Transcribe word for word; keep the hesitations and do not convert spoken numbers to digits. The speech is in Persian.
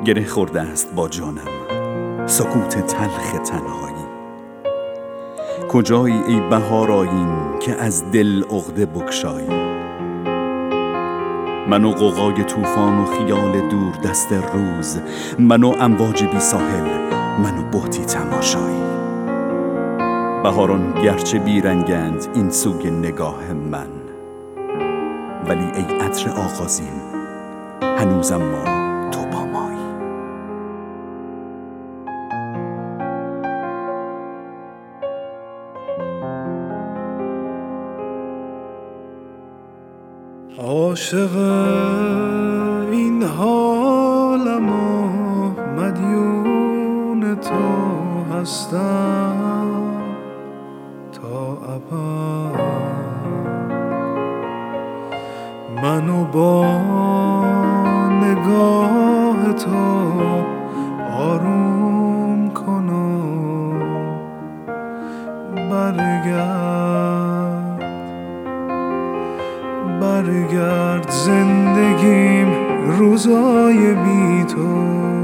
گره خورده است با جانم سکوت تلخ تنهایی. کجایی ای بهار آیین که از دل عقده بگشایی؟ من و غوغای طوفان و خیال دور دست روز، من و امواج بی ساحل، من و بهتی تماشایی. بهاران گرچه بیرنگند این سوی نگاه من، ولی ای عطر آغازین هنوزم ما تو با مایی. عاشق این حالم و مدیون تو هستم تا ابد. منو با نگاه تو آروم کن و برگرد برگرد زندگیم روزای بی تو